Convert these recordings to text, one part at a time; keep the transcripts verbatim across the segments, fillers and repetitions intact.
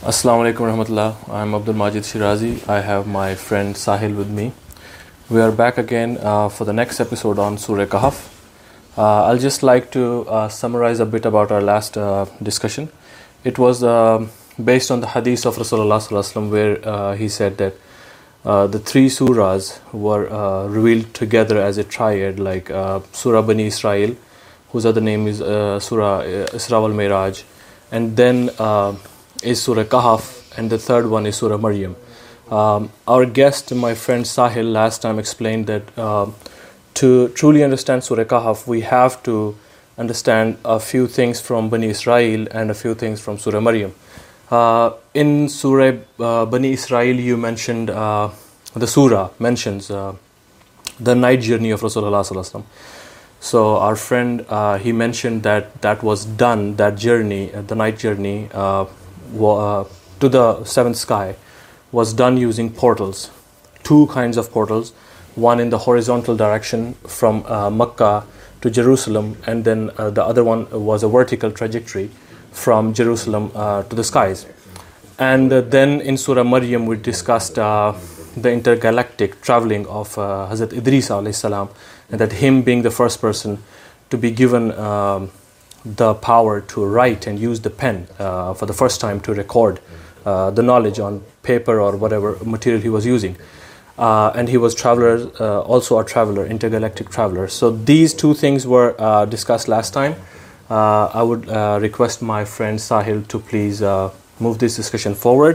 Assalamu alaikum rahmatullah. I'm Abdul Majid Shirazi. I have my friend Sahil with me. We are back again uh, for the next episode on Surah Kahf. Uh, I'll just like to uh, summarize a bit about our last uh, discussion. It was uh, based on the hadith of Rasulullah sallallahu alaihi wasallam, where uh, he said that uh, the three surahs were uh, revealed together as a triad, like uh, Surah Bani Israel, whose other name is uh, Surah Isra wal Miraj, and then uh, is Surah Kahf, and the third one is Surah Maryam. Um, our guest, my friend Sahil, last time explained that uh, to truly understand Surah Kahf, we have to understand a few things from Bani Israel and a few things from Surah Maryam. Uh, in Surah uh, Bani Israel, you mentioned, uh, the surah mentions uh, the night journey of Rasulullah sallallahu alaihi wasallam. So our friend, uh, he mentioned that that was done, that journey, uh, the night journey, uh, Uh, to the seventh sky was done using portals, two kinds of portals, one in the horizontal direction from uh, Makkah to Jerusalem, and then uh, the other one was a vertical trajectory from Jerusalem uh, to the skies. And uh, then in Surah Maryam we discussed uh, the intergalactic traveling of uh, Hazrat Idris alayhi salam, and that him being the first person to be given um, the power to write and use the pen uh, for the first time to record uh, the knowledge on paper or whatever material he was using. Uh, and he was traveler, uh, also a traveler, intergalactic traveler. So these two things were uh, discussed last time. Uh, I would uh, request my friend Sahil to please uh, move this discussion forward.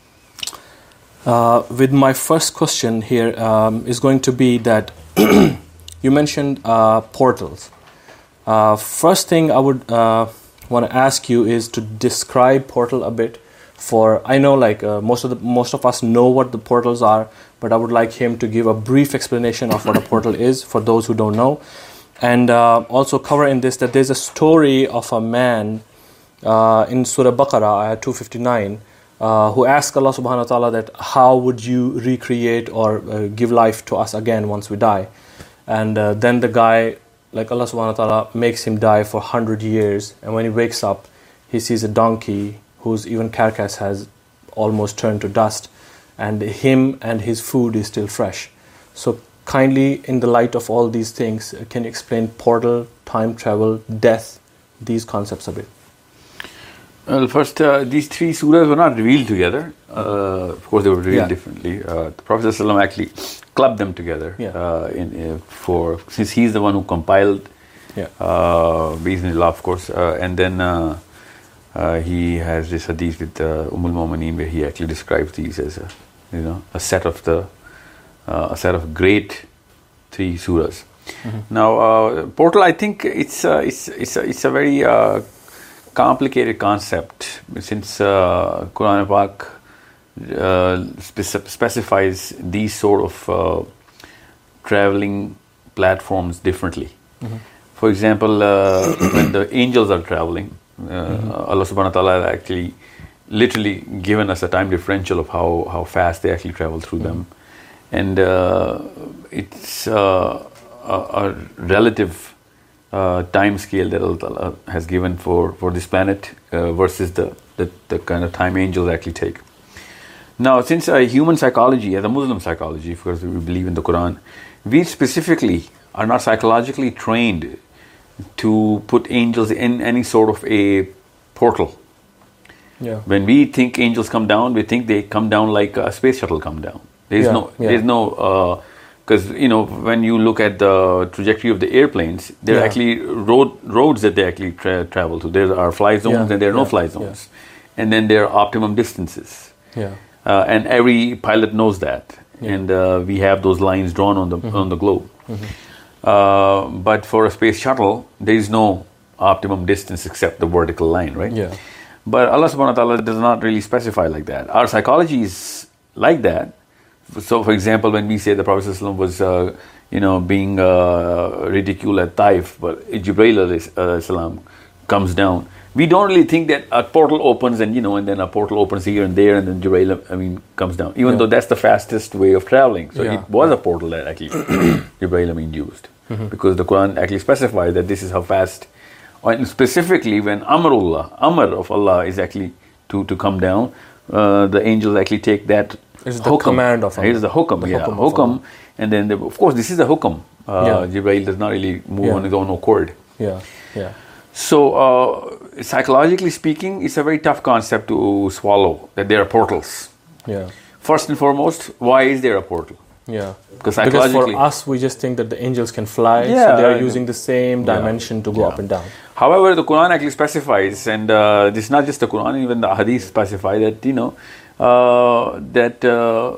Uh, with my first question here um, is going to be that you mentioned uh, portals. Uh, first thing I would uh, want to ask you is to describe portal a bit. For I know like uh, most of the most of us know what the portals are, but I would like him to give a brief explanation of what a portal is for those who don't know, and uh, also cover in this that there's a story of a man uh, in Surah Baqarah, ayah two fifty-nine, uh, who asked Allah subhanahu wa ta'ala that how would you recreate or uh, give life to us again once we die, and uh, then the guy, like Allah subhanahu wa ta'ala makes him die for one hundred years, and when he wakes up he sees a donkey whose even carcass has almost turned to dust, and him and his food is still fresh. So kindly, in the light of all these things, can you explain portal, time travel, death, these concepts a bit? Well, first, uh, these three surahs were not revealed together. Uh, of course, they were revealed Yeah. differently. Uh, the Prophet ﷺ actually clubbed them together. Yeah. Uh, in, uh, for since he's the one who compiled, Yeah. uh, Bismillah, of course, uh, and then uh, uh, he has this hadith with uh, Umm al-Mu'mineen where he actually describes these as a, you know, a set of the uh, a set of great three surahs. Mm-hmm. Now, uh, portal, I think it's uh, it's it's a, it's a very uh, complicated concept, since uh, Quran Pak uh, spec- specifies these sort of uh, traveling platforms differently. Mm-hmm. For example, uh, when the angels are traveling, uh, mm-hmm. Allah subhanahu wa ta'ala has actually literally given us a time differential of how, how fast they actually travel through mm-hmm. them. And uh, it's uh, a, a relative Uh, time scale that Allah has given for, for this planet uh, versus the, the, the kind of time angels actually take. Now, since uh, human psychology, as a Muslim psychology, of course we believe in the Quran, we specifically are not psychologically trained to put angels in any sort of a portal. Yeah. When we think angels come down, we think they come down like a space shuttle come down. There's Yeah, no, yeah. there's no, uh, because, you know, when you look at the trajectory of the airplanes, there are Yeah. actually road roads that they actually tra- travel to. There are fly zones Yeah, and there are no yeah, fly yeah. zones. And then there are optimum distances. Yeah. Uh, and every pilot knows that. Yeah. And uh, we have those lines drawn on the Mm-hmm. on the globe. Mm-hmm. Uh, but for a space shuttle, there is no optimum distance except the vertical line, right? Yeah. But Allah subhanahu wa ta'ala does not really specify like that. Our psychology is like that. So, for example, when we say the Prophet ﷺ was, uh, you know, being uh, ridiculed at Taif, but Jibreel alayhi salam comes down, we don't really think that a portal opens and, you know, and then a portal opens here and there and then Jibreel, I mean, comes down. Even Yeah. though that's the fastest way of traveling. So Yeah. it was a portal that actually Jibreel, I mean, used. Mm-hmm. Because the Quran actually specifies that this is how fast, and specifically when Amrullah, Amr of Allah is actually to, to come down, uh, the angels actually take that. It's the command of Allah. It's the hukam, the yeah, hukam, hukam. And then, the, of course, this is a hukam. Uh, yeah. Jibreel does not really move yeah. on his own accord. Yeah, yeah. So, uh, psychologically speaking, it's a very tough concept to swallow, that there are portals. Yeah. First and foremost, why is there a portal? Yeah. Because Because for us, we just think that the angels can fly, yeah, so they are using the same dimension yeah, to go yeah. up and down. However, the Quran actually specifies, and uh, this is not just the Quran, even the Hadith specify that, you know, uh, that, uh,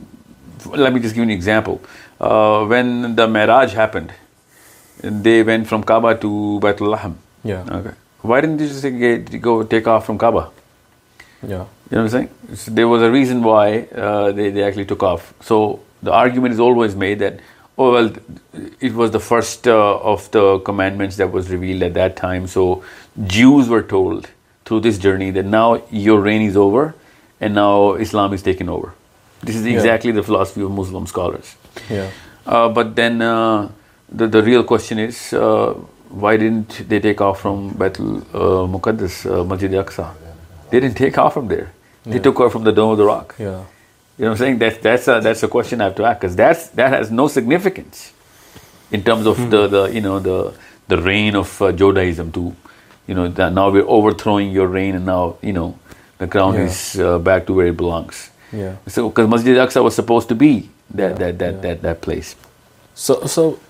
let me just give you an example. Uh, when the Mi'raj happened, they went from Kaaba to Baitul Laham. Yeah. Okay. Why didn't they just get, go take off from Kaaba? Yeah. You know what I'm saying? So there was a reason why uh, they, they actually took off. So the argument is always made that, oh, well, it was the first uh, of the commandments that was revealed at that time. So Jews were told through this journey that now your reign is over and now Islam is taken over. This is exactly yeah. the philosophy of Muslim scholars. Yeah. Uh, but then uh, the, the real question is, uh, why didn't they take off from Baitul uh, Muqaddas, uh, Masjid Aqsa? They didn't take off from there. They yeah. took off from the Dome of the Rock. Yeah. You know what I'm saying? That, that's, a, that's a question I have to ask, because that's that has no significance in terms of hmm. the, the you know the the reign of uh, Judaism to, you know, that now we're overthrowing your reign and now, you know, the ground yeah. is uh, back to where it belongs. Yeah. So because Masjid Aqsa was supposed to be that yeah. that that, yeah. that that place. So so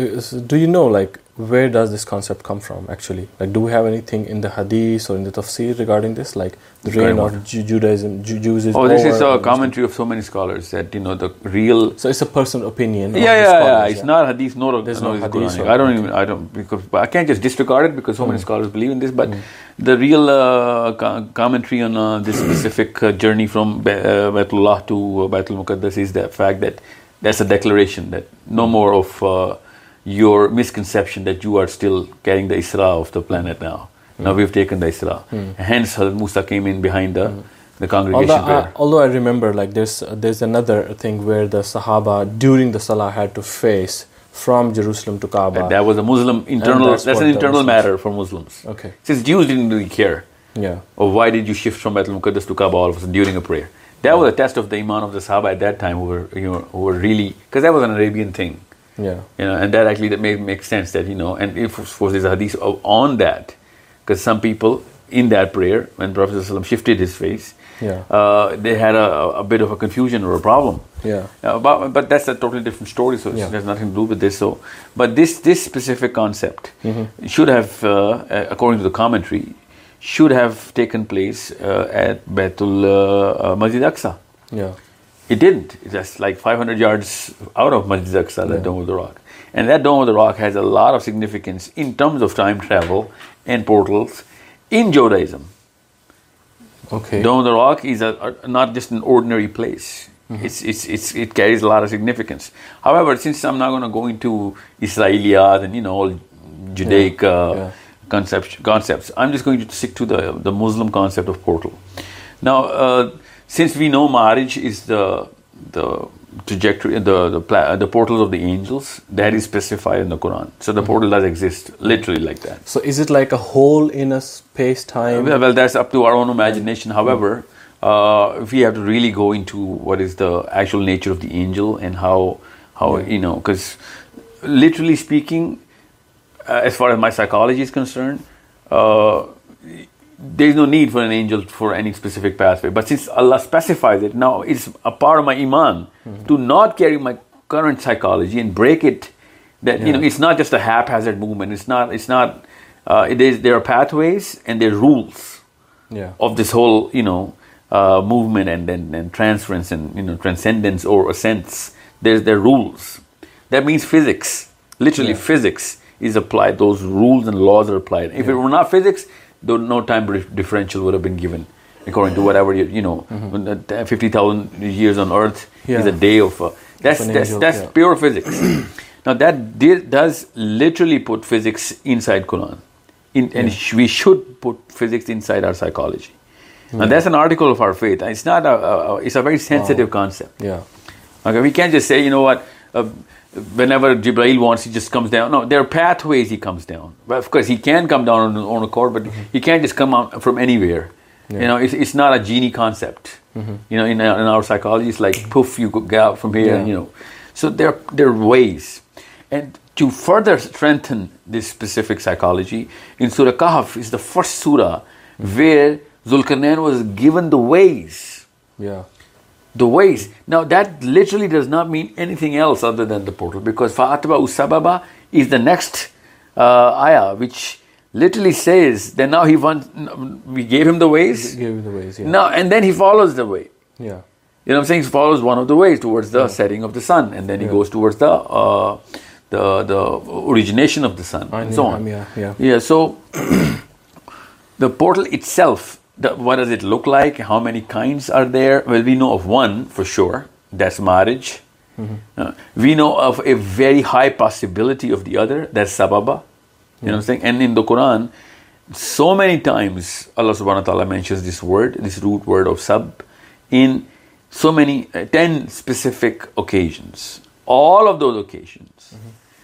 do you know, like, where does this concept come from actually? Like, do we have anything in the Hadith or in the Tafsir regarding this, like the reign of Ju- Judaism, Ju- Jews is Oh, this over, is a commentary of so many scholars that, you know, the real. So it's a personal opinion. Yeah, yeah, yeah. Scholars, It's yeah. not Hadith, nor There's no, no Hadith. Quranic. I don't okay. even. I don't because I can't just disregard it because so mm. many scholars believe in this. But mm. the real uh, co- commentary on uh, this specific uh, journey from Be- uh, Baitullah to uh, Baitul Muqaddas is the fact that that's a declaration that no more of uh, your misconception that you are still carrying the Isra of the planet now. Mm. Now we've taken the Isra. Mm. Hence, Hazrat Musa came in behind the, mm. the congregation although prayer. I, although I remember, like, there's uh, there's another thing where the Sahaba during the Salah had to face from Jerusalem to Kaaba. And that was a Muslim internal. That's, that's an internal matter for Muslims. Okay. Since Jews didn't really care. Yeah. Of why did you shift from Baitul Muqaddas to Kaaba all of a sudden during a prayer? That yeah. was a test of the iman of the Sahaba at that time, who were, you know, who were really, because that was an Arabian thing. Yeah. You know, and that actually that may make sense that, you know, and if of course there's a hadith on that, because some people in that prayer, when Prophet ﷺ shifted his face, yeah. uh, they had a, a bit of a confusion or a problem. Yeah. Uh, but, but that's a totally different story, so yeah. it has nothing to do with this. So, but this this specific concept mm-hmm. should have, uh, according to the commentary, should have taken place uh, at Baitul uh, uh, Masjid Aqsa. Yeah. It didn't. It's just like five hundred yards out of Masjid Aqsa, that yeah. Dome of the Rock. And that Dome of the Rock has a lot of significance in terms of time travel and portals in Judaism. Okay. Dome of the Rock is a, a, not just an ordinary place. Mm-hmm. It's, it's, it's, it carries a lot of significance. However, since I'm not going to go into Israeliyat and, you know, all Judaic yeah. Uh, yeah. Concepts, concepts, I'm just going to stick to the, the Muslim concept of portal. Now, uh, since we know marriage is the the trajectory, the the, pla- the portals of the angels, that is specified in the Quran. So the mm-hmm. portal does exist, literally like that. So is it like a hole in a space-time? Well, well that's up to our own imagination. However, mm-hmm. uh, if we have to really go into what is the actual nature of the angel and how, how yeah. you know, because literally speaking, uh, as far as my psychology is concerned, uh, there's no need for an angel for any specific pathway. But since Allah specifies it, now it's a part of my iman mm-hmm. to not carry my current psychology and break it. That yeah. you know, it's not just a haphazard movement. It's not. It's not. Uh, it is. There are pathways and there are rules yeah. of this whole, you know, uh, movement and, and and transference and, you know, transcendence or ascents. There's there are rules. That means physics. Literally, yeah. physics is applied. Those rules and laws are applied. If yeah. it were not physics, though no time differential would have been given, according to whatever you, you know, mm-hmm. fifty thousand years on Earth yeah. is a day of. Uh, that's that's angel, that's yeah. pure physics. Now that did, does literally put physics inside Quran, in, and yeah. sh- we should put physics inside our psychology. Yeah. Now that's an article of our faith. It's not a, a, a it's a very sensitive wow. concept. Yeah. Okay, we can't just say, you know what. Uh, Whenever Jibreel wants, he just comes down. No, there are pathways he comes down. But of course, he can come down on his own accord, but mm-hmm. he can't just come out from anywhere. Yeah. You know, it's it's not a genie concept. Mm-hmm. You know, in our, in our psychology, it's like poof, you could get out from here. Yeah. And, you know, so there there are ways, and to further strengthen this specific psychology, in Surah Kahf is the first surah mm-hmm. where Zulkarnain was given the ways. Yeah. The ways. Now that literally does not mean anything else other than the portal, because Fa'atba Usababa is the next uh, ayah, which literally says that now he wants, we gave him the ways. We gave him the ways, yeah. Now, and then he follows the way. Yeah. You know what I'm saying? He follows one of the ways towards the yeah. setting of the sun, and then he yeah. goes towards the uh, the the origination of the sun, I and so on. Yeah, yeah. Yeah. So the portal itself, the, what does it look like? How many kinds are there? Well, we know of one for sure. That's marriage. Mm-hmm. Uh, we know of a very high possibility of the other. That's sababa. You know what I'm saying? And in the Quran, so many times Allah subhanahu wa ta'ala mentions this word, this root word of sab, in so many, uh, ten specific occasions. All of those occasions,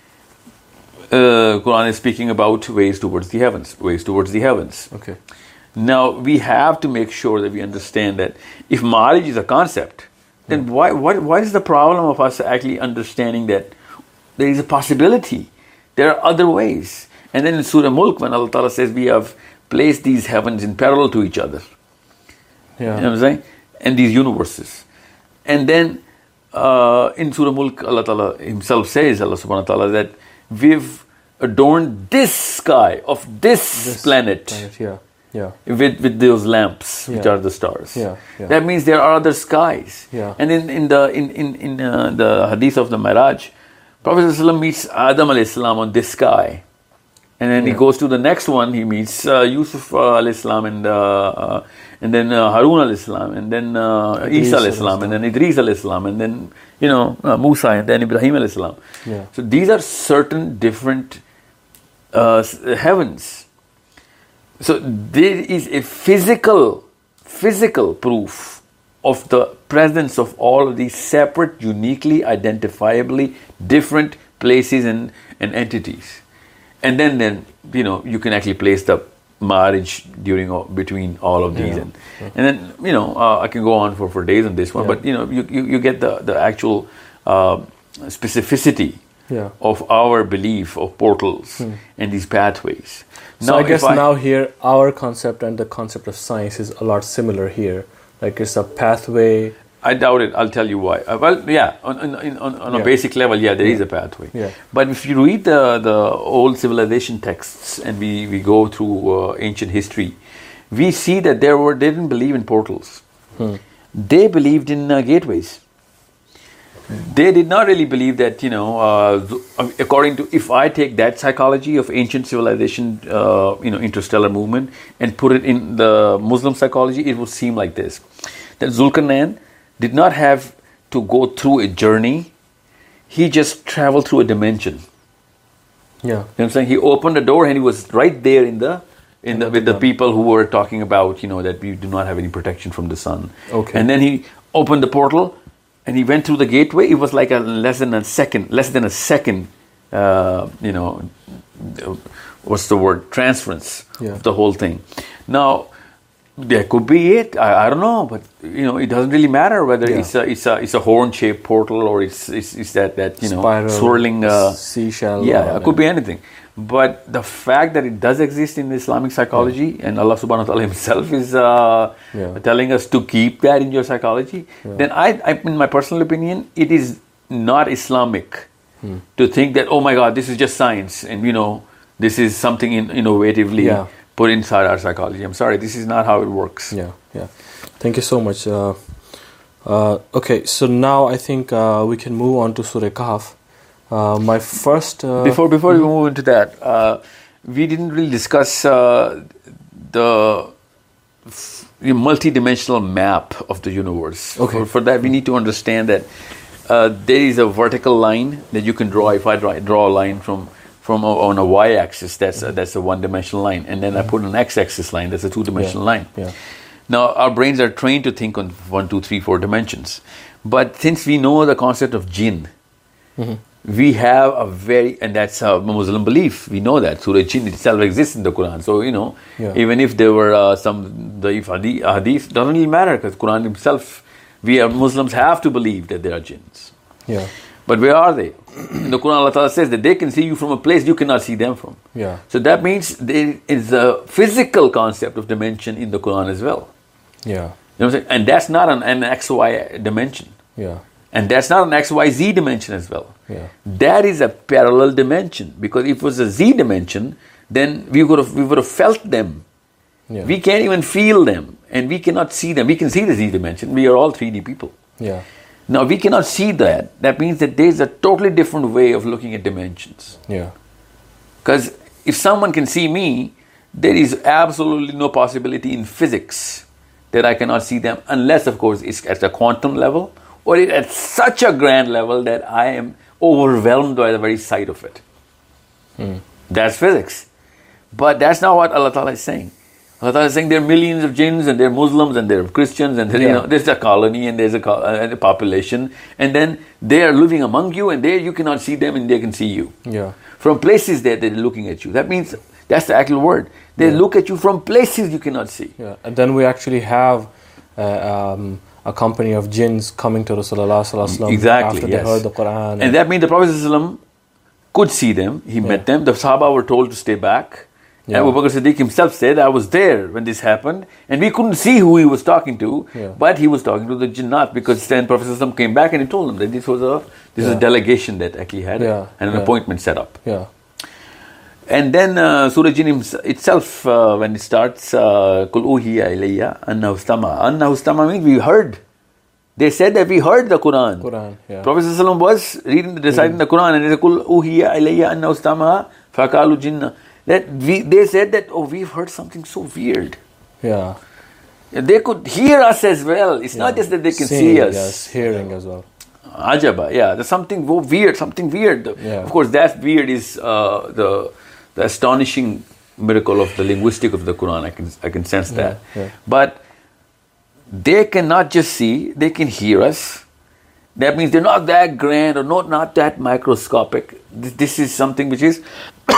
mm-hmm. uh, Quran is speaking about ways towards the heavens, ways towards the heavens. Okay. Now, we have to make sure that we understand that if marriage is a concept, then mm-hmm. why, what, what is the problem of us actually understanding that there is a possibility? There are other ways. And then in Surah Mulk, when Allah Ta'ala says we have placed these heavens in parallel to each other. Yeah. You know what I'm saying? And these universes. And then uh, in Surah Mulk, Allah Ta'ala himself says, Allah Subhanahu wa Ta'ala, that we've adorned this sky of this, this planet, planet yeah. Yeah. with with those lamps, yeah. which are the stars. Yeah. Yeah. That means there are other skies. Yeah. And in, in the in, in, in uh, the hadith of the Miraj, Prophet ﷺ meets Adam alayhi salam on this sky. And then yeah. he goes to the next one. He meets uh, Yusuf uh, alayhi salam, and uh, uh, and then uh, Harun alayhi salam, and then uh, Isa alayhi salam, and then Idris alayhi salam, and then you know uh, Musa, and then Ibrahim alayhi salam. Yeah. So these are certain different uh, heavens. So there is a physical, physical proof of the presence of all of these separate, uniquely, identifiably different places and, and entities. And then, then you know, you can actually place the marriage during all, between all of these, yeah. and yeah. and then you know uh, I can go on for, for days on this one, yeah. but you know you, you, you get the the actual uh, specificity yeah. of our belief of portals hmm. and these pathways. So now, I guess I, now here our concept and the concept of science is a lot similar here. Like it's a pathway. I doubt it. I'll tell you why. Uh, well, yeah, on on, on, on yeah. a basic level, yeah, there yeah. is a pathway. Yeah. But if you read the, the old civilization texts and we, we go through uh, ancient history, we see that there were they didn't believe in portals. Hmm. They believed in uh, gateways. They did not really believe that, you know, uh, according to, if I take that psychology of ancient civilization, uh, you know, interstellar movement and put it in the Muslim psychology, it would seem like this. That Zulkarnain did not have to go through a journey. He just traveled through a dimension. Yeah. You know what I'm saying? He opened the door and he was right there in the, in the, with the people who were talking about, you know, that we do not have any protection from the sun. Okay. And then he opened the portal and he went through the gateway. It was like a less than a second, less than a second, uh, you know, what's the word? Transference yeah. of the whole thing. Now, there could be it. I, I don't know, but you know, it doesn't really matter whether yeah. it's a it's a it's a horn-shaped portal or it's it's, it's that that you know Spiral, swirling uh, seashell. Yeah, it could be anything. But the fact that it does exist in Islamic psychology, yeah. and Allah Subhanahu wa Taala Himself is uh, yeah. telling us to keep that in your psychology, yeah. then I, I, in my personal opinion, it is not Islamic hmm. to think that, oh my God, this is just science, and you know, this is something in, innovatively. Yeah. put inside our psychology. I'm sorry, this is not how it works. Yeah, yeah. Thank you so much. Uh, uh, okay, so now I think uh, we can move on to Surah Kahf. Uh, my first... Uh, before before mm-hmm. we move into that, uh, we didn't really discuss uh, the, f- the multi-dimensional map of the universe. Okay. For, for that, we need to understand that uh, there is a vertical line that you can draw. If I draw, draw a line from... From a, on a y-axis, that's a, that's a one-dimensional line, and then mm-hmm. I put an x-axis line, that's a two-dimensional yeah. line. Yeah. Now, our brains are trained to think on one, two, three, four dimensions, but since we know the concept of jinn, mm-hmm. we have a very, and that's a Muslim belief. We know that Surah Jinn itself exists in the Quran. So, you know, Yeah. even if there were uh, some the hadith, hadith, doesn't really matter because Quran himself, we are Muslims have to believe that there are jinns. Yeah. But where are they? In the Quran, Allah Ta'ala says that they can see you from a place you cannot see them from. Yeah. So that means there is a physical concept of dimension in the Quran as well. Yeah. You know what I'm saying? And that's not an, an X Y dimension. Yeah. And that's not an X Y Z dimension as well. Yeah. That is a parallel dimension. Because if it was a Z dimension, then we would have we would have felt them. Yeah. We can't even feel them. And we cannot see them. We can see the Z dimension. We are all three D people. Yeah. Now we cannot see that. That means that there's a totally different way of looking at dimensions. Yeah. Because if someone can see me, there is absolutely no possibility in physics that I cannot see them, unless, of course, it's at a quantum level or it's at such a grand level that I am overwhelmed by the very sight of it. Mm. That's physics. But that's not what Allah Ta'ala is saying. Allah Ta'ala is saying there are millions of jinns and there are Muslims and there are Christians and there, Yeah. you know, there's a colony and there's a, co- uh, a population, and then they are living among you, and there you cannot see them and they can see you. Yeah. From places that they're looking at you. That means, that's the actual word. They Yeah. look at you from places you cannot see. Yeah. And then we actually have uh, um, a company of jinns coming to Rasulullah sallallahu alaihi wasallam Exactly, after yes. they heard the Quran. And that means the Prophet ﷺ could see them. He met them. The Sahaba were told to stay back. Yeah. And Abu Bakr Siddiq himself said, I was there when this happened. And we couldn't see who he was talking to. Yeah. But he was talking to the jinnat, because then Prophet ﷺ came back and he told them that this was a this is Yeah. a delegation that actually had Yeah. and an Yeah. appointment set up. Yeah. And then uh, Surah Jinn itself, uh, when it starts, Kul uhiya ilayya annahu istama. Annahu istama means we heard. They said that we heard the Quran. Quran, yeah. Prophet ﷺ was reading, reciting the Quran, and they said, Kul uhiya ilayya annahu istama faqalu jinna. That we, they said that, oh, we've heard something so weird. Yeah. They could hear us as well. It's not Yeah. just that they can Seeing, see us. Yes, hearing as well. Ajaba, yeah, there's something weird, something weird. Yeah. Of course, that weird is uh, the the astonishing miracle of the linguistic of the Quran. I can I can sense that. Yeah, yeah. But they cannot just see; they can hear us. That means they're not that grand or not not that microscopic. This, this is something which is.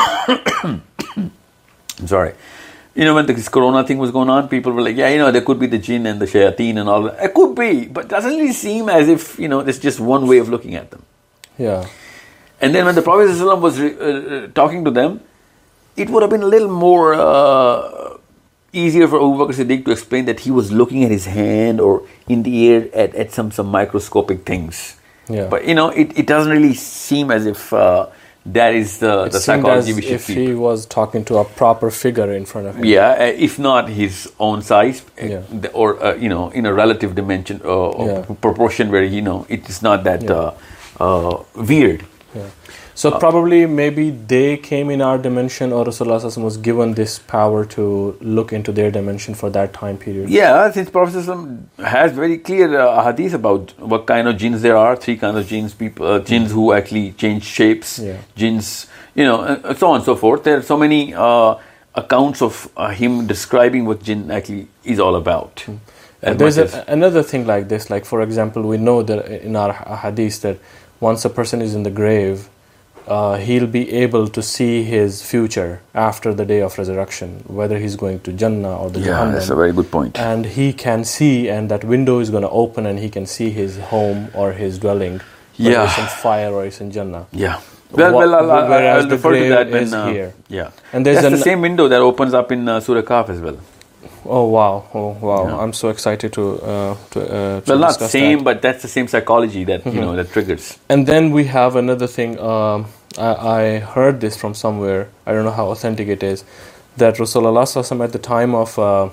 I'm sorry. You know, when this Corona thing was going on, people were like, yeah, you know, there could be the jinn and the shayateen and all that. It could be, but it doesn't really seem as if, you know, there's just one way of looking at them. Yeah. And then when the Prophet ﷺ was uh, talking to them, it would have been a little more uh, easier for Abu Bakr Siddiq to explain that he was looking at his hand or in the air at, at some, some microscopic things. Yeah. But, you know, it, it doesn't really seem as if uh, that is the, It the seemed psychology as we should if keep. he was talking to a proper figure in front of him. Yeah, uh, if not his own size, uh, Yeah. the- or uh, you know, in a relative dimension uh, or Yeah. proportion where you know it is not that Yeah. uh, uh, weird. Yeah. So probably maybe they came in our dimension, or Rasulullah sallallahu alaihi wasallam was given this power to look into their dimension for that time period. Yeah, since Prophet ﷺ has very clear uh, hadith about what kind of jinns there are, three kinds of jinns, people, uh, jinns who actually change shapes, Yeah. jinns, you know, and so on and so forth. There are so many uh, accounts of uh, him describing what jinn actually is all about. As And there's much as- a, another thing like this, like for example, we know that in our hadith that once a person is in the grave, uh, he'll be able to see his future after the day of resurrection, whether he's going to Jannah or the yeah, Jahannam. that's a very good point. And he can see, and that window is going to open, and he can see his home or his dwelling, whether Yeah. it's in fire or it's in Jannah. Yeah. Well, Wha- well, I'll, I'll, whereas I'll the refer to grave that when is uh, here. yeah. And there's That's an- the same window that opens up in uh, Surah Kahf as well. Oh wow! Oh wow! Yeah. I'm so excited to uh, to, uh, to Well, not discuss same, that. but that's the same psychology that you know that triggers. And then we have another thing. Um, I, I heard this from somewhere. I don't know how authentic it is. That Rasulullah sallallahu alaihi wasallam at the time of, uh,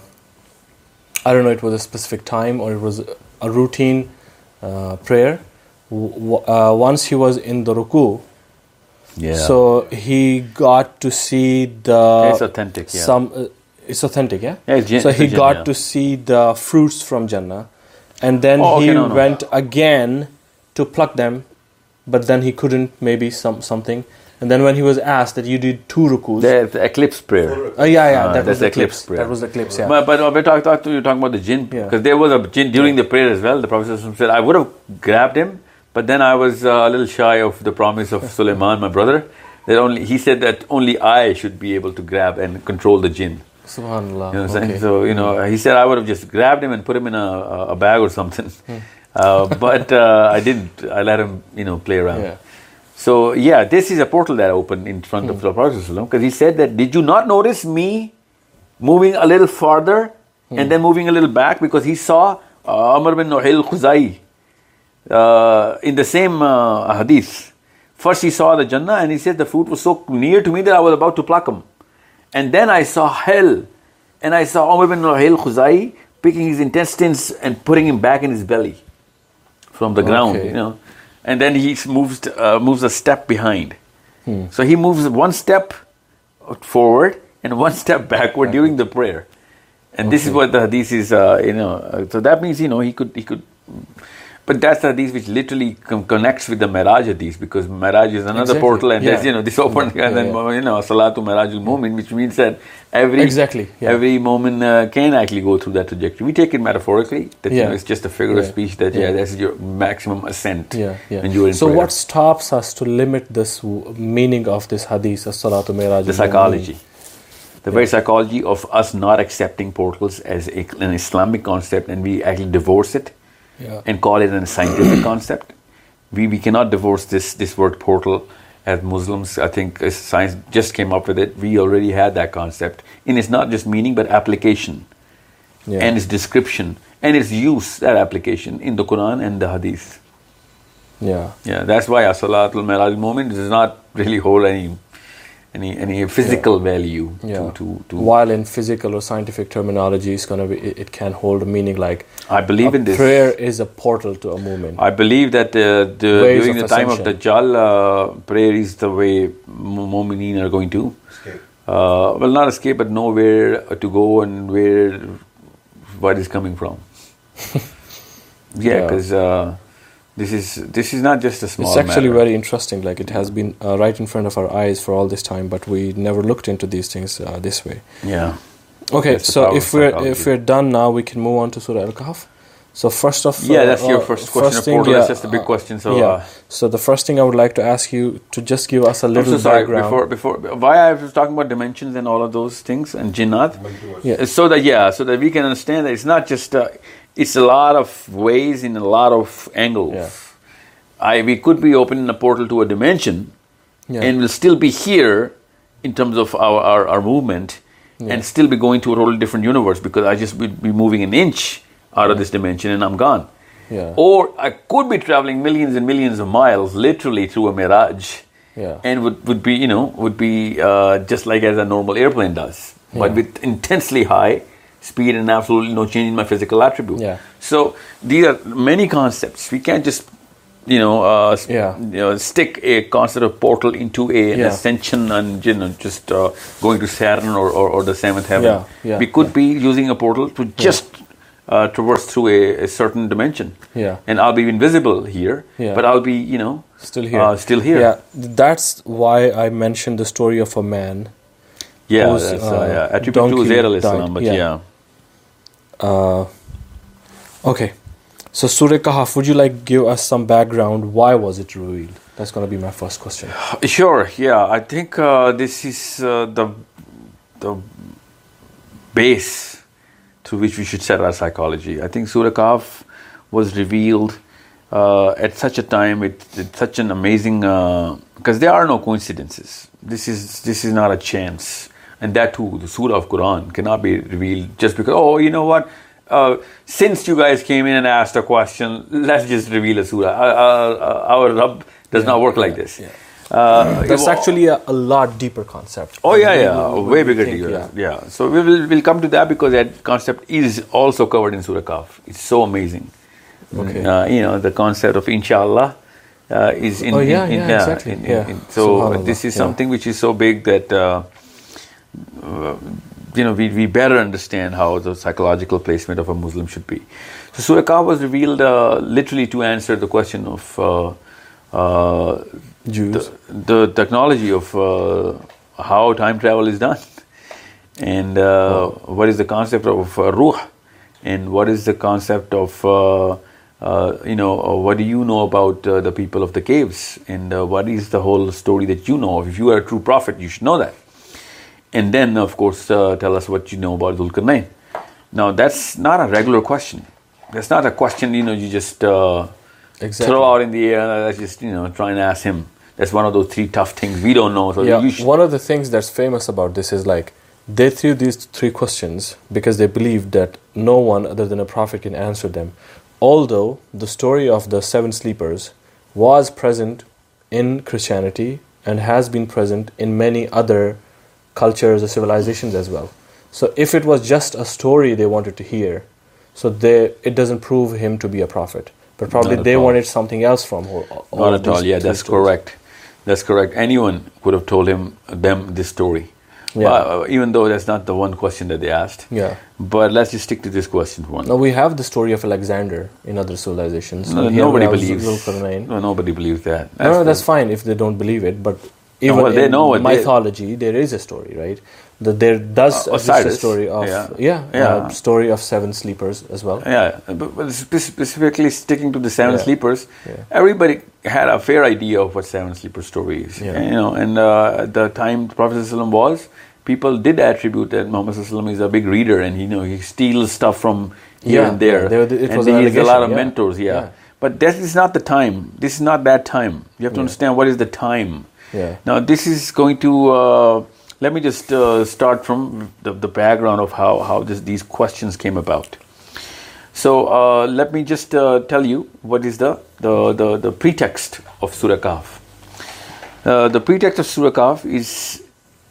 I don't know, it was a specific time or it was a routine uh, prayer. W- w- uh, once he was in the ruku, Yeah. so he got to see the It's authentic, yeah. Some uh, it's authentic, yeah. Yeah, it's jinn- so it's a he jinn, got yeah. to see the fruits from Jannah, and then Oh, okay, he no, no. went again to pluck them, but then he couldn't. Maybe some something. And then when he was asked that you did two rukus, The, the eclipse prayer. oh yeah, yeah, Uh, that was that's the eclipse eclipse. prayer. That was the eclipse, yeah. But, but uh, we're talk, talk to, you're talking about the jinn, Yeah. because there was a jinn during the prayer as well. The Prophet said, I would have grabbed him, But then I was uh, a little shy of the promise of Sulaiman, my brother. That only he said that only I should be able to grab and control the jinn. Subhanallah. You know what I'm okay. saying? So, you know, mm. he said I would have just grabbed him and put him in a, a bag or something. Mm. Uh, but uh, I didn't. I let him, you know, play around. Yeah. So, yeah, this is a portal that opened in front mm. of the Prophet because he said that, did you not notice me moving a little farther mm. and then moving a little back? Because he saw uh, Amr bin Nuhail Khuzai uh, in the same uh, hadith. First he saw the Jannah and he said the fruit was so near to me that I was about to pluck him. And then I saw hell and I saw Amr bin Nuhail Khuzai picking his intestines and putting him back in his belly from the ground, okay. you know. And then he moves uh, moves a step behind. Hmm. So he moves one step forward and one step backward during the prayer. And okay. this is what the hadith is, uh, you know. Uh, so that means, you know, he could, he could. But that's the hadith which literally com- connects with the Miraj hadith, because Miraj is another exactly. portal, and yeah. there's, you know, this open, yeah, and then, yeah. you know, Salatu Mirajul Mu'min, which means that every exactly yeah. every moment uh, can actually go through that trajectory. We take it metaphorically, that yeah. you know, it's just a figure yeah. of speech that, yeah, yeah, that's your maximum ascent yeah, yeah. when you're in So prayer. what stops us to limit this w- meaning of this hadith, as-salatu miraj? The psychology. The yeah. very psychology of us not accepting portals as a, an Islamic concept, and we actually divorce it yeah. and call it a scientific concept. We we cannot divorce this this word portal as Muslims. I think uh, science just came up with it. We already had that concept. And it's not just meaning, but application. Yeah. And its description. And its use, that application, in the Quran and the Hadith. Yeah. Yeah, that's why As-Salatul Miraj moment does not really hold any any any physical yeah. value yeah. to, to, to while in physical or scientific terminology it's gonna be it, it can hold a meaning like I believe in this. Prayer is a portal to a movement. I believe that uh, the, during the time of Dajjal, uh, prayer is the way Mu'mineen are going to escape. Uh, well, not escape, but know where to go and where what is coming from. Yeah, because yeah. uh, this is this is not just a small. It's actually matter. very interesting. Like it has been uh, right in front of our eyes for all this time, but we never looked into these things uh, this way. Yeah. Okay, that's so if we're psychology. if we're done now, we can move on to Surah Al-Kahf. So first of yeah, that's uh, your first question. First of thing, portal. yeah, That's just a big question. So yeah. Uh, so the first thing I would like to ask you to just give us a little I'm so sorry, background. Before, before, why I was talking about dimensions and all of those things and jinnat. Yeah. So that yeah, so that we can understand that it's not just. Uh, it's a lot of ways in a lot of angles. Yeah. I we could be opening a portal to a dimension, yeah. and we'll still be here in terms of our our, our movement, yeah. and still be going to a totally different universe, because I just would be moving an inch out yeah. of this dimension and I'm gone. Yeah. Or I could be traveling millions and millions of miles, literally through a mirage, yeah. and would, would be, you know, would be uh, just like as a normal airplane does, yeah. but with intensely high speed and absolutely no change in my physical attribute. Yeah. So these are many concepts. We can't just, you know, uh, yeah. you know, stick a concept of portal into a, an yeah. ascension and, you know, just uh, going to Saturn or, or, or the seventh heaven. Yeah. Yeah. We could yeah. be using a portal to just yeah. Uh, traverse through a, a certain dimension, yeah, and I'll be invisible here, yeah. but I'll be, you know, still here. Uh, still here. Yeah, that's why I mentioned the story of a man. Yeah, that's uh, uh, yeah. attributed to Uzair alayhi salam, but yeah. yeah. Uh, okay, so Surah Kahf, would you like give us some background? Why was it revealed? That's going to be my first question. Sure. Yeah, I think uh, this is uh, the the base through which we should set our psychology. I think Surah Kahf was revealed uh, at such a time with, with such an amazing, because uh, there are no coincidences. This is this is not a chance, and that too, the Surah of Quran cannot be revealed just because. Oh, you know what? Uh, since you guys came in and asked a question, let's just reveal a surah. Uh, uh, our Rabb does yeah, not work yeah, like this. Yeah. Uh, That's it, actually a, a lot deeper concept. Oh yeah, yeah, we, we, way we bigger. think, Yeah. yeah. So we will we'll come to that, because that concept is also covered in Surah Kahf. It's so amazing. Okay. Uh, you know, the concept of Inshallah uh, is in. Oh yeah, in, in, yeah, yeah, exactly. in, in, yeah. in, so this is yeah. something which is so big that uh, uh, you know we we better understand how the psychological placement of a Muslim should be. So Surah Kahf was revealed uh, literally to answer the question of. Uh, uh, Jews. The, the technology of uh, how time travel is done, and uh, oh. what is the concept of uh, ruh, and what is the concept of uh, uh, you know, uh, what do you know about uh, the people of the caves? And uh, what is the whole story that you know of? If you are a true prophet, you should know that. And then, of course, uh, tell us what you know about Dhul-Qarnayn. Now, that's not a regular question. That's not a question, you know, you just uh, exactly. throw out in the air and uh, just, you know, try and ask him. That's one of those three tough things we don't know. So yeah, you should. One of the things that's famous about this is like, they threw these three questions because they believed that no one other than a prophet can answer them. Although the story of the seven sleepers was present in Christianity and has been present in many other cultures or civilizations as well. So if it was just a story they wanted to hear, so they, it doesn't prove him to be a prophet. But probably they all. wanted something else from all, all Not at all, yeah, that's stories. correct. That's correct. Anyone could have told him them this story. Yeah. Uh, even though that's not the one question that they asked. Yeah. But let's just stick to this question for one. Now we have the story of Alexander in other civilizations. No, nobody believes. No, nobody believes that. That's no, no, that's fine if they don't believe it. But even no, well, they in know it, mythology, they, there is a story, right? That there does uh, exist a story of yeah, yeah, yeah. Uh, story of seven sleepers as well. Yeah, but, but specifically sticking to the seven yeah. sleepers, yeah. everybody had a fair idea of what seven sleeper story is. Yeah. And, you know, and uh, at the time the Prophet ﷺ was, people did attribute that Muhammad ﷺ is a big reader, and you know he steals stuff from here yeah, and there. Yeah, there it and was he an has a lot of yeah. mentors. Yeah. yeah, but this is not the time. This is not that time. You have to yeah. understand what is the time. Yeah. Now this is going to. Uh, let me just uh, start from the, the background of how how this, these questions came about. So uh, let me just uh, tell you what is the the the, the pretext of Surah Kahf. Uh, the pretext of Surah Kahf is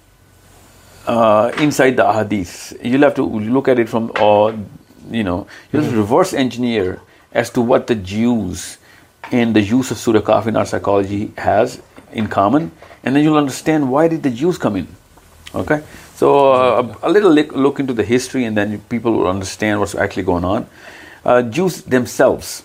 uh, inside the Ahadith. You'll have to look at it from, uh, you know, you'll mm-hmm. reverse engineer as to what the Jews and the use of Surah Kahf in our psychology has in common, and then you'll understand why did the Jews come in. Okay, so uh, a, a little look into the history, and then people will understand what's actually going on. Uh, Jews themselves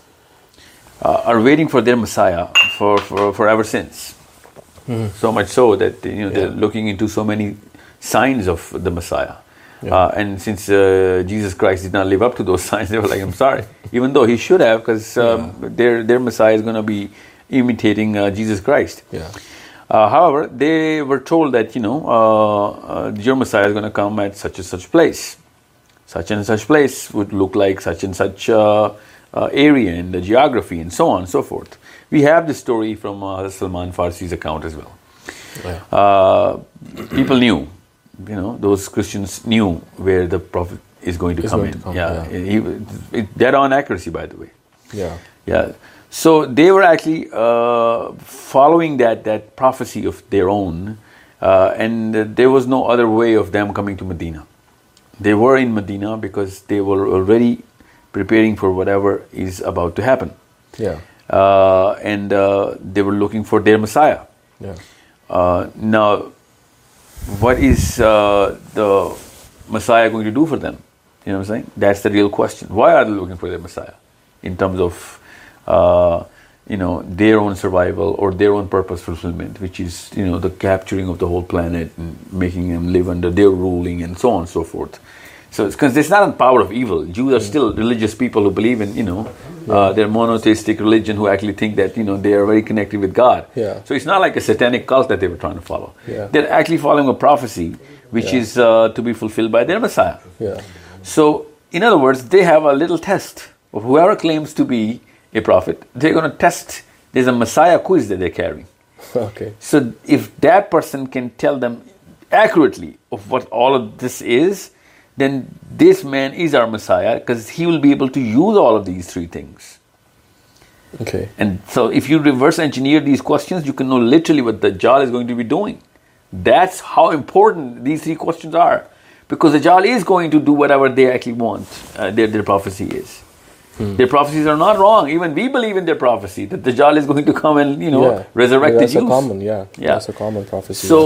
uh, are waiting for their Messiah for, for, for ever since. Mm-hmm. So much so that you know yeah. they're looking into so many signs of the Messiah. Yeah. Uh, and since uh, Jesus Christ did not live up to those signs, they were like, "I'm sorry," even though he should have, because um, yeah. their their Messiah is going to be imitating uh, Jesus Christ. Yeah. Uh, however, they were told that, you know, uh, uh, your Messiah is going to come at such and such place. Such and such place would look like such and such uh, uh, area in the geography, and so on and so forth. We have this story from uh, Salman Farsi's account as well. Yeah. Uh, people knew, you know, those Christians knew where the Prophet is going to it's come going in. To come, yeah, yeah. He, it, dead on accuracy, by the way. Yeah. Yeah. So they were actually uh, following that that prophecy of their own, uh, and uh, there was no other way of them coming to Medina. They were in Medina because they were already preparing for whatever is about to happen. Yeah. Uh, and uh, they were looking for their Messiah. Yeah. Uh, now, what is uh, the Messiah going to do for them? You know what I'm saying? That's the real question. Why are they looking for their Messiah? In terms of Uh, you know, their own survival or their own purpose fulfillment, which is, you know, the capturing of the whole planet and making them live under their ruling and so on and so forth. So it's because it's not a power of evil. Jews are still religious people who believe in, you know, yeah. uh, their monotheistic religion, who actually think that, you know, they are very connected with God. Yeah. So it's not like a satanic cult that they were trying to follow. Yeah. They're actually following a prophecy which yeah. is uh, to be fulfilled by their Messiah. Yeah. So, in other words, they have a little test of whoever claims to be a prophet. They're going to test. There's a Messiah quiz that they're carrying. Okay. So if that person can tell them accurately of what all of this is, then this man is our Messiah, because he will be able to use all of these three things. Okay. And so if you reverse engineer these questions, you can know literally what the Dajjal is going to be doing. That's how important these three questions are, because the Dajjal is going to do whatever they actually want, uh, their, their prophecy is. Hmm. Their prophecies are not wrong. Even we believe in their prophecy that the Dajjal is going to come and, you know, yeah. resurrect yeah, the that's Jews. A common, yeah. yeah, that's a common prophecy. So,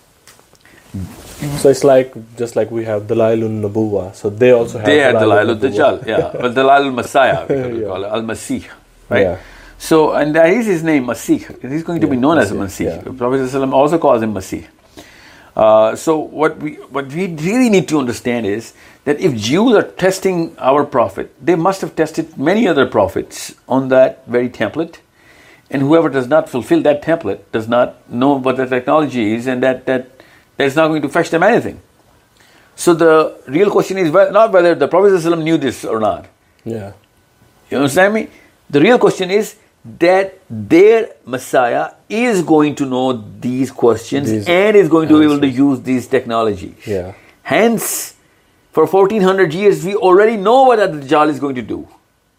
so it's like just like we have Dalailun Nubuwa. So they also have. They have Dalailun Dajjal, yeah, but Dalailun Messiah, we yeah. call it Al-Masih, right? Yeah. So, and that is his name, Masih. He's going to yeah, be known Masih, as a Masih. Yeah. Prophet ﷺ also calls him Masih. Uh, so what we what we really need to understand is that if Jews are testing our prophet, they must have tested many other prophets on that very template. And whoever does not fulfill that template does not know what the technology is, and that that that's not going to fetch them anything. So the real question is not whether the Prophet ﷺ knew this or not. Yeah. You understand me? The real question is that their Messiah is going to know these questions these and is going to answers. be able to use these technologies. Yeah. Hence, for fourteen hundred years, we already know what the Dajjal is going to do.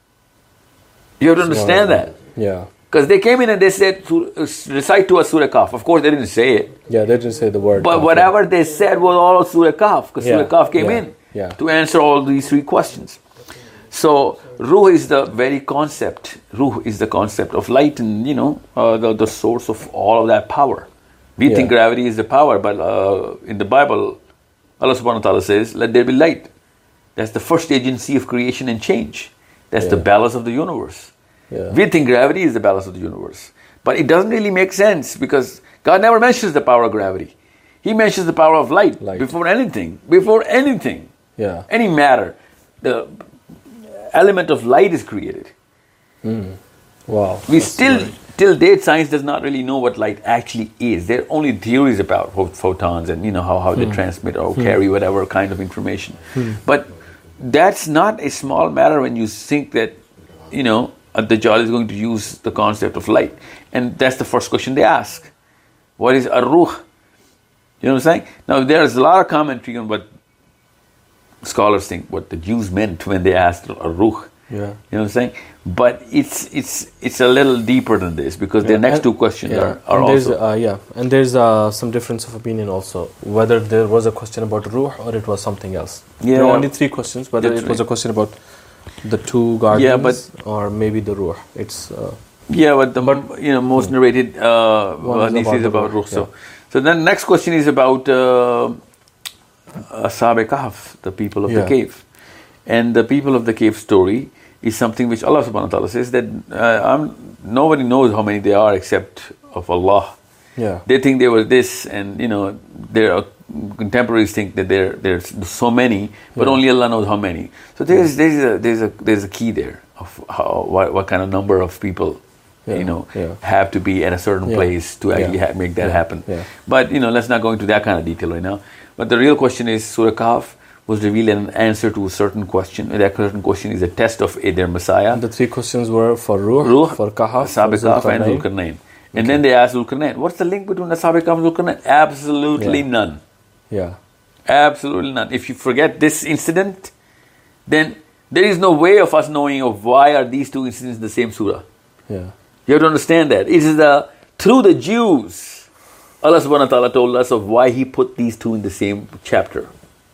You have to understand well, that. Yeah. Because they came in and they said, recite to us Surah Kahf. Of course, they didn't say it. Yeah, they didn't say the word. But Kahf, whatever yeah. they said was all Surah Kahf. Because yeah. Surah Kahf came yeah. in yeah. to answer all these three questions. So, Ruh is the very concept. Ruh is the concept of light and, you know, uh, the, the source of all of that power. We yeah. think gravity is the power, but uh, in the Bible, Allah subhanahu wa ta'ala says, let there be light. That's the first agency of creation and change. That's yeah. the balance of the universe. Yeah. We think gravity is the balance of the universe. But it doesn't really make sense because God never mentions the power of gravity. He mentions the power of light, light. before anything. Before anything. Yeah. Any matter. The element of light is created. Mm. Wow. We That's still, right. till date, science does not really know what light actually is. There are only theories about photons and, you know, how, how mm. they transmit or mm. carry whatever kind of information. Mm. But that's not a small matter when you think that, you know, Dajjal is going to use the concept of light. And that's the first question they ask. What is Ar-Ruh? You know what I'm saying? Now, there's a lot of commentary on what scholars think, what the Jews meant when they asked Ar-Ruh. Yeah. You know what I'm saying? But it's it's it's a little deeper than this because yeah. the next and, two questions yeah. are, are and there's, also... Uh, yeah, and there's uh, some difference of opinion also, whether there was a question about Ruh or it was something else. Yeah. There are only three questions, whether That's it was right. a question about the two guardians yeah, but, or maybe the Ruh. It's... Uh, yeah, but the but, you know most narrated uh, hadith is about Ruh. So, yeah. so then next question is about uh, Ashab Kahf, the people of yeah. the cave. And the people of the cave story is something which Allah subhanahu wa ta'ala says that uh, I'm, nobody knows how many they are except of Allah. Yeah. They think they were this, and you know their contemporaries think that there there's so many, but yeah. only Allah knows how many. So there's there's a there's a there's a key there of how what, what kind of number of people yeah. you know yeah. have to be at a certain yeah. place to actually yeah. ha- make that yeah. happen. Yeah. But you know let's not go into that kind of detail right now. But the real question is Surah Kahf was revealed an answer to a certain question. And that certain question is a test of a, their Messiah. And the three questions were for Ruh, Ruh for Kahf, Ashab Kahf and Zulqarnain. Zulqarnain. And okay. then they asked Zulqarnain, what's the link between Ashab Kahf and Zulqarnain? Absolutely yeah. none. Yeah. Absolutely none. If you forget this incident, then there is no way of us knowing of why are these two incidents in the same surah. Yeah. You have to understand that. It is the through the Jews, Allah subhanahu wa ta'ala told us of why He put these two in the same chapter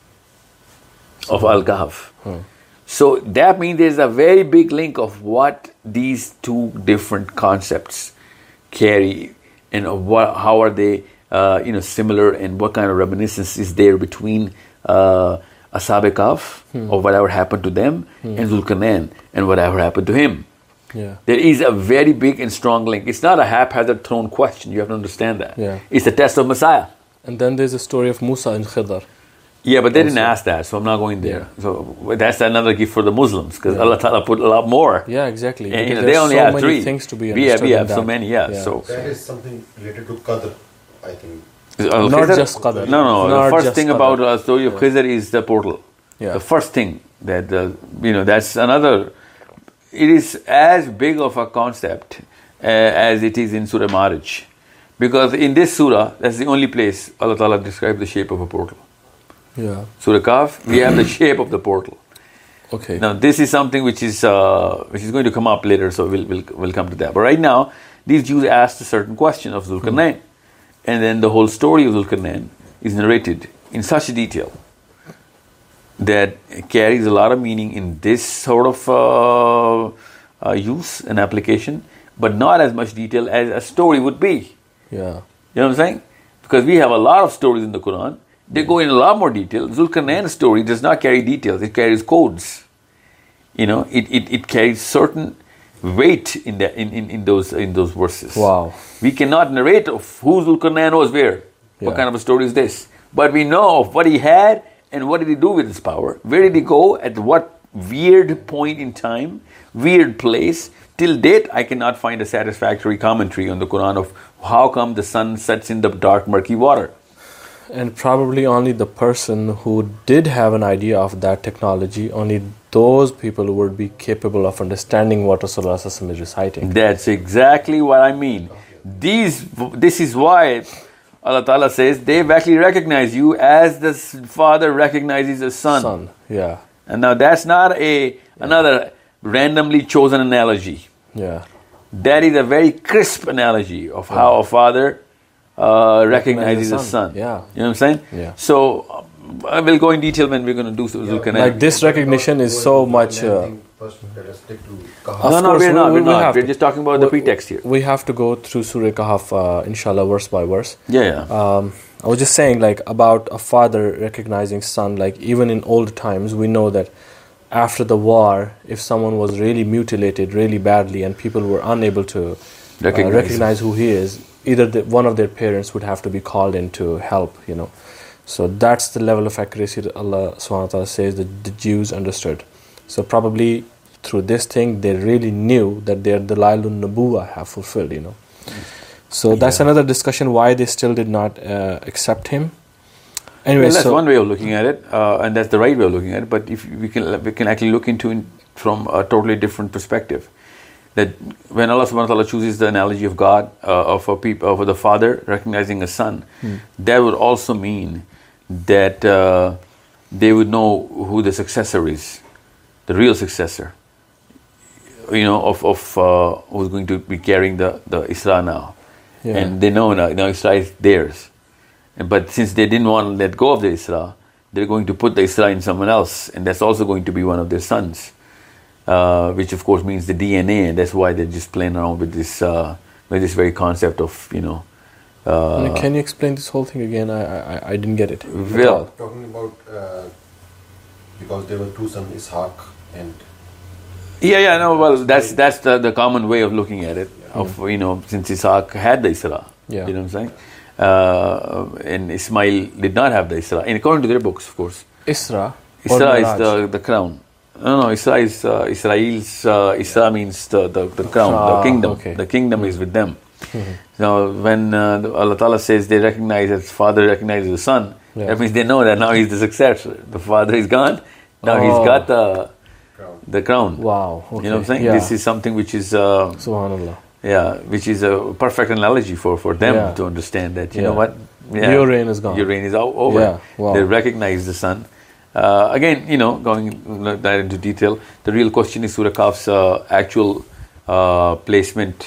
of Al-Kahf. Hmm. So that means there's a very big link of what these two different concepts carry and what, how are they uh, you know, similar and what kind of reminiscence is there between uh, Ashab Kahf hmm. or whatever happened to them hmm. and Zulqarnain and whatever happened to him. Yeah. There is a very big and strong link. It's not a haphazard thrown question. You have to understand that. Yeah. It's the test of Messiah. And then there's a story of Musa and Khidr. Yeah, but they also. didn't ask that, so I'm not going there. Yeah. So that's another gift for the Muslims, because yeah. Allah Ta'ala put a lot more. Yeah, exactly. And, you know, there's they only so have many three. things to be we have, understood we have in so that. many, yeah. yeah. So that is something related to Qadr, I think. uh, Not Khizr? just Qadr. No, no. Not the first just thing Qadr. about the story of yeah. Khizr is the portal. Yeah. The first thing that the, you know that's another. It is as big of a concept uh, as it is in Surah Ma'arij, because in this surah, that's the only place Allah Ta'ala describes the shape of a portal. Yeah. Surah Kahf, we have the shape of the portal. Okay. Now this is something which is uh, which is going to come up later, so we'll we'll we'll come to that. But right now, these Jews asked a certain question of Zulqarnain, hmm. and then the whole story of Zulqarnain is narrated in such detail that it carries a lot of meaning in this sort of uh, uh, use and application, but not as much detail as a story would be. Yeah. You know what I'm saying? Because we have a lot of stories in the Quran. They go in a lot more detail. Zulqarnain's story does not carry details, it carries codes. You know, it, it, it carries certain weight in, the, in, in, in those in those verses. Wow. We cannot narrate of who Zulqarnain was where. Yeah. What kind of a story is this? but we know of what he had and what did he do with his power. Where did he go? At what weird point in time, weird place. Till date, I cannot find a satisfactory commentary on the Quran of how come the sun sets in the dark, murky water. And probably only the person who did have an idea of that technology, only those people would be capable of understanding what Rasulullah is reciting. That's exactly what I mean. These, this is why Allah Ta'ala says, they've actually recognized you as the father recognizes the son. Son, yeah. And now that's not a another randomly chosen analogy. Yeah. That is a very crisp analogy of yeah. how a father uh, recognizes a son. son. Yeah. You know what I'm saying? Yeah. So I will go in detail when we're going to do Zulkarnain. Like this recognition is so much. Uh, no, no, we're not. We're not. We're just talking about the pretext here. We have to go through Surah Kahf, uh, inshallah, verse by verse. Yeah, yeah. Um, I was just saying, like, about a father recognizing son. Like, even in old times, we know that after the war, if someone was really mutilated really badly and people were unable to uh, recognize. recognize who he is, either the, one of their parents would have to be called in to help, you know. So that's the level of accuracy that Allah subhanahu wa ta'ala says that the Jews understood. So probably through this thing, they really knew that their Dalailun Nubuwah have fulfilled, you know. So that's yeah. another discussion why they still did not uh, accept him. Anyway, well, that's so one way of looking at it, uh, and that's the right way of looking at it. But if we can, we can actually look into it from a totally different perspective. That when Allah Subhanahu wa Taala chooses the analogy of God, uh, of a people, of the father recognizing a son, hmm. that would also mean that uh, they would know who the successor is, the real successor. You know, of of uh, who's going to be carrying the the Isra now. Yeah. And they know now, now Isra is theirs. But since they didn't want to let go of the Isra, they're going to put the Isra in someone else, and that's also going to be one of their sons, uh, which of course means the D N A, and that's why they're just playing around with this, uh, with this very concept of, you know. Uh, Can you explain this whole thing again? I I, I didn't get it. Well, talking about uh, because there were two sons, Ishaq and. Yeah, yeah, no. Well, that's that's the, the common way of looking at it. Of you know, since Ishaq had the Isra, yeah. you know what I'm saying, uh, and Ismail did not have the Isra. And according to their books, of course, Isra. Isra is the the crown. No, no, Isra is uh, Israel's. Uh, Isra yeah. means the the, the crown, ah, the kingdom. Okay. The kingdom mm-hmm. is with them. Mm-hmm. Now, when uh, Allah Ta'ala says they recognize his father recognizes the son, yeah. that means they know that now he's the successor. The father is gone. Now oh. he's got the the crown. Wow. Okay. You know what I'm saying? Yeah. This is something which is. Uh, Subhanallah. Yeah, which is a perfect analogy for, for them yeah. to understand that, you yeah. know what? Yeah, your reign is gone. Your reign is over. Yeah. Wow. They recognize the son. Uh, again, you know, going that into detail, the real question is Surah Kahf's uh, actual uh, placement.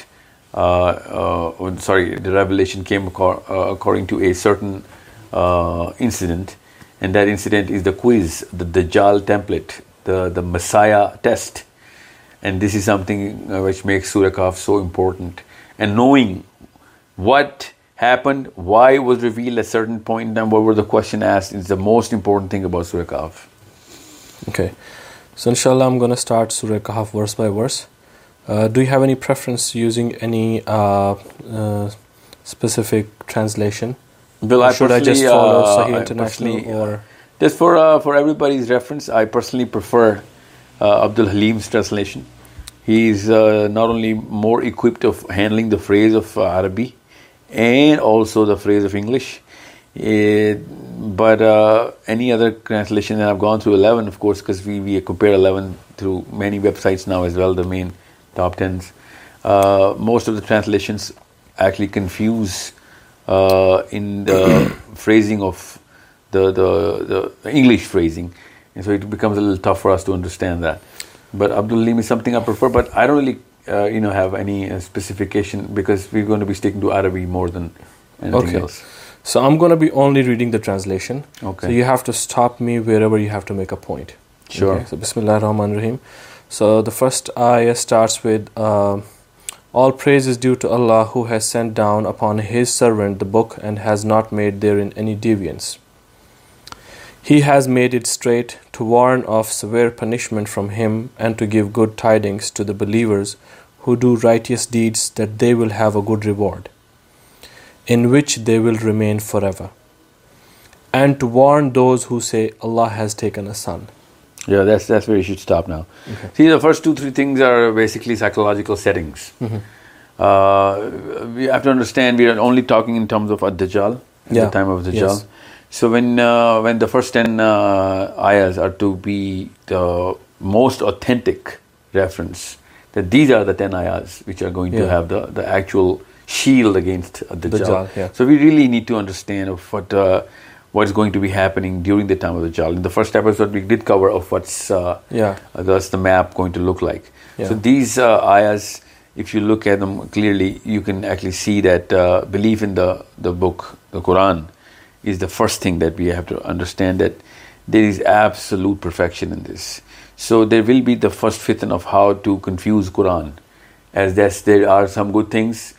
Uh, uh, sorry, the revelation came acor- uh, according to a certain uh, incident, and that incident is the quiz, the Dajjal template, the, the Messiah test. And this is something uh, which makes Surah Kahf so important. And knowing what happened, why it was revealed at a certain point in time, what were the questions asked, is the most important thing about Surah Kahf. Okay. So inshallah, I'm going to start Surah Kahf verse by verse. Uh, do you have any preference using any uh, uh, specific translation? Well, I should I just follow uh, Sahih International? Or just for, uh, for everybody's reference, I personally prefer Uh, Abdul Halim's translation. He's uh, not only more equipped of handling the phrase of uh, Arabic and also the phrase of English, it, but uh, any other translation, and I've gone through eleven, of course, because we, we compare eleven through many websites now as well, the main top tens. Uh, most of the translations actually confuse uh, in the phrasing of the, the, the English phrasing. And so it becomes a little tough for us to understand that. But Abdul Halim is something I prefer, but I don't really, uh, you know, have any uh, specification because we're going to be sticking to Arabic more than anything okay. else. So I'm going to be only reading the translation. Okay. So you have to stop me wherever you have to make a point. Sure. Okay? So Bismillah ar-Rahman ar-Rahim. So the first ayah starts with, uh, all praise is due to Allah who has sent down upon His servant the book and has not made therein any deviance. He has made it straight to warn of severe punishment from Him and to give good tidings to the believers who do righteous deeds that they will have a good reward, in which they will remain forever. and to warn those who say Allah has taken a son. Yeah, that's that's where you should stop now. Okay. See, the first two, three things are basically psychological settings. Mm-hmm. Uh, we have to understand we are only talking in terms of Ad-Dajjal, at Yeah. the time of Dajjal. Yes. So when uh, when the first ten uh, ayahs are to be the most authentic reference, that these are the ten ayahs which are going to Yeah. have the, the actual shield against Ad-Dajjal. Dajjal, yeah. So we really need to understand of what uh, what is going to be happening during the time of Dajjal. In the first episode, we did cover of what's uh, Yeah. uh, that's the map going to look like. Yeah. So these uh, ayahs, if you look at them clearly, you can actually see that uh, belief in the, the book, the Quran, is the first thing that we have to understand, that there is absolute perfection in this. So there will be the first fitna of how to confuse Quran, as that's, there are some good things